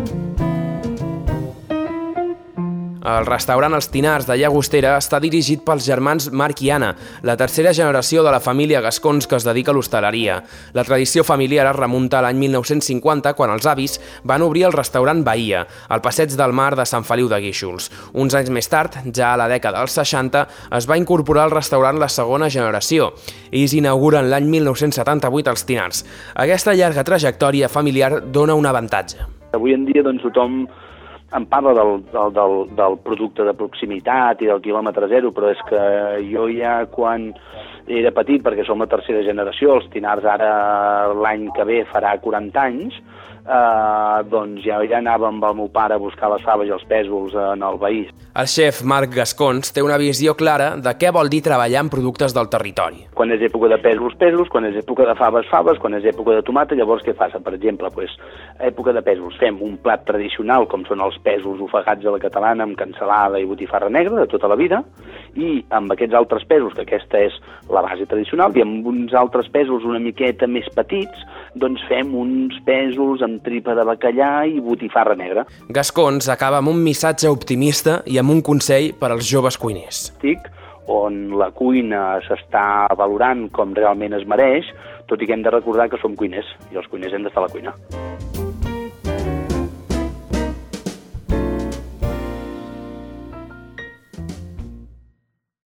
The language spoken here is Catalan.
El restaurant Els Tinars de Llagostera està dirigit pels germans Marc i Anna, la tercera generació de la família Gascons que es dedica a l'hostaleria. La tradició familiar es remunta a l'any 1950, quan els avis van obrir el restaurant Bahia, al passeig del Mar de Sant Feliu de Guíxols. Uns anys més tard, ja a la dècada dels 60, es va incorporar al restaurant la segona generació. Ells inauguren l'any 1978 Els Tinars. Aquesta llarga trajectòria familiar dona un avantatge. Avui en dia tothom em parla del producte de proximitat i del quilòmetre zero, però és que jo ja quan era petit, perquè som la tercera generació, Els Tinars ara l'any que ve farà 40 anys, doncs ja anava amb el meu pare a buscar les faves i els pèsols en el Bahí. El xef Marc Gascons té una visió clara de què vol dir treballar amb productes del territori. Quan és època de pèsols, pèsols, quan és època de faves, faves, quan és època de tomata, llavors què fas? Per exemple, època de pèsols, fem un plat tradicional, com són els pèsols ofegats a la catalana, amb cansalada i botifarra negra de tota la vida, i amb aquests altres pèsols, que aquesta és la base tradicional, i amb uns altres pèsols una miqueta més petits, doncs fem uns pèsols amb tripa de bacallà i botifarra negra. Gascons acaba amb un missatge optimista i amb un consell per als joves cuiners. On la cuina s'està valorant com realment es mereix, tot i que hem de recordar que som cuiners, i els cuiners hem d'estar a la cuina.